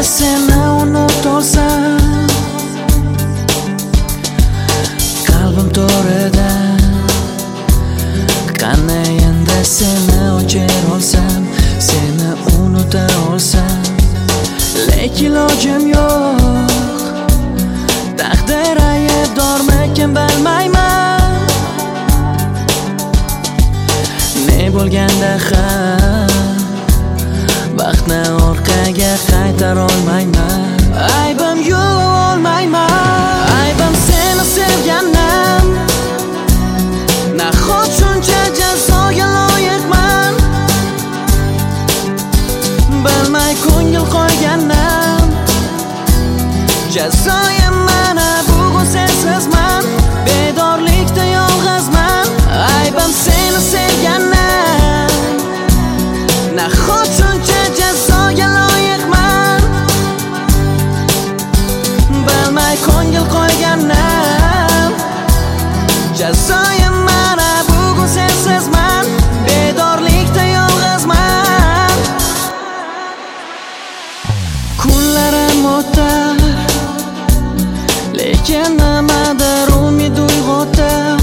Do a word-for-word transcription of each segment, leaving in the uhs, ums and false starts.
seni unutolsam, qalbim to'rida qanday endi seni o'chira olsam, seni unuta olsam, lekin ilojim yo'q. Taqdir aybdormikin bilmayman, ne bo'lganda ham vaqtni orqaga qaytara olmayman. Aybim yo'q, olmayman. Aybim seni sevganim, nahot shuncha jazoga loyiqman. Bilmay ko'ngil qo'yganim, jazoyim mana bugun sensizman. Bedorlikda yolg'izman. Aybim seni sevganim, nahot shuncha jazoga loyiqman. Bilmay ko'ngil qo'yganim, jazoyim mana bugun sensizman. Bedorlikda yolg'izman. Kunlarim o'tar, lekin nimadir umid uyg'otar.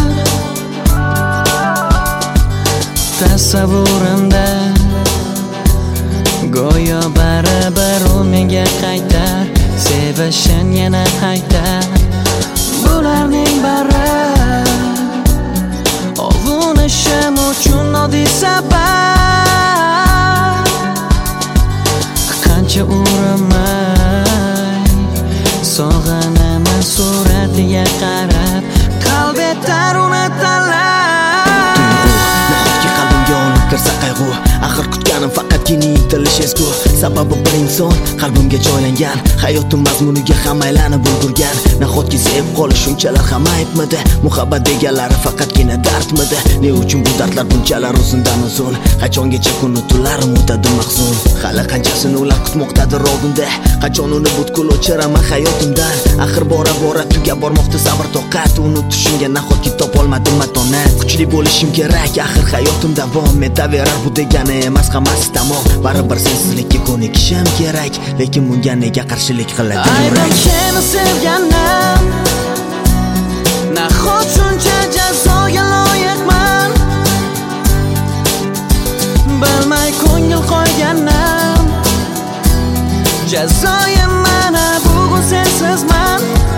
Tasavvurimda go'yo baribir u menga qaytar, sevishim yana qaytar. Bularning bari ovunishim uchun oddiy sabab. Qancha urinmay sog'inaman suratiga qarab, qalbetar uni tanlab. Nahotki qalbimga olib kirsa qayg'u, axir kutganim faqatgina intilish ezgu. Sababi bir inson qalbimga joylangan, hayotim mazmuniga ham aylanib ulgurgan. Nahotki sevib qolish shunchalar ham aybmidi? Muhabbat deganlari faqatgina dardmidi? Ne uchun bu dardlar bunchalar uzundan uzun? Qachongacha kun tunlar o'tadi mahzun? Hali qanchasini ular kutmoqdadir oldinda? Qachon uni butkul o'chiraman hayotimdan? Axir bora bora tugab bormoqda sabr toqat. Unutishimga nahotki topolmadim matonat? Kuchli bo'lishim kerak, axir hayotim davom etaverar. Bu degani emas hammasi tamom. Baribir sensizlikka ko'nikishim kerak, lekin bunga nega qarshilik qiladi yurak? Aybim seni sevganim, nahot shuncha jazoga loyiqman. Bilmay ko'ngil qo'yganim, jazoyim mana bugun sensizman.